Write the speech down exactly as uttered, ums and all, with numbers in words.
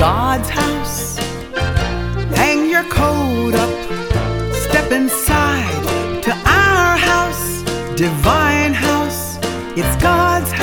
God's house. Hang your coat up, step inside to our house, divine house. It's God's house.